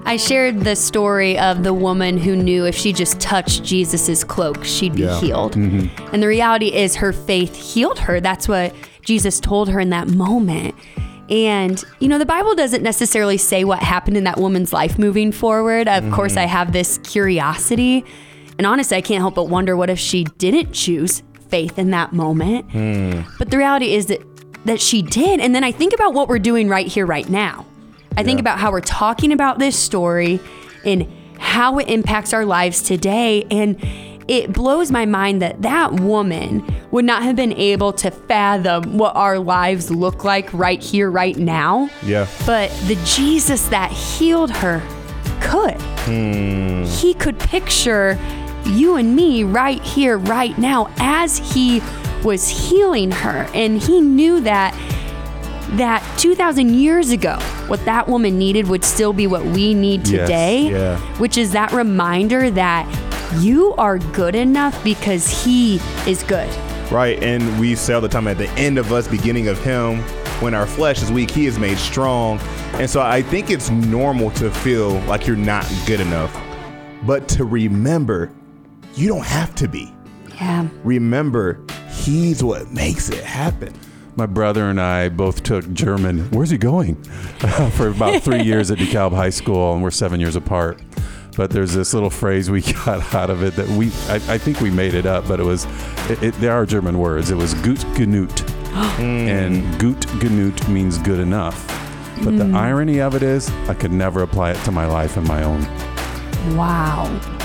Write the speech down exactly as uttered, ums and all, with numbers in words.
I shared the story of the woman who knew if she just touched Jesus's cloak, she'd be Yeah. healed. Mm-hmm. And the reality is her faith healed her. That's what Jesus told her in that moment. And, you know, the Bible doesn't necessarily say what happened in that woman's life moving forward. Of mm-hmm. course, I have this curiosity. And honestly, I can't help but wonder what if she didn't choose faith in that moment. Mm. But the reality is that, that she did. And then I think about what we're doing right here, right now. I yeah. think about how we're talking about this story and how it impacts our lives today. And it blows my mind that that woman would not have been able to fathom what our lives look like right here, right now. Yeah. But the Jesus that healed her could. Hmm. He could picture you and me right here, right now, as he was healing her. And he knew that that two thousand years ago, what that woman needed would still be what we need today, yes, yeah. which is that reminder that you are good enough because he is good. Right, and we say all the time, at the end of us, beginning of him, when our flesh is weak, he is made strong. And so I think it's normal to feel like you're not good enough, but to remember, you don't have to be. Yeah. Remember, he's what makes it happen. My brother and I both took German. Where's he going? For about three years at DeKalb High School, and we're seven years apart. But there's this little phrase we got out of it that we, I, I think we made it up, but it was, it, it, there are German words. It was gut genug. And gut genug means good enough. But mm. the irony of it is, I could never apply it to my life and my own. Wow.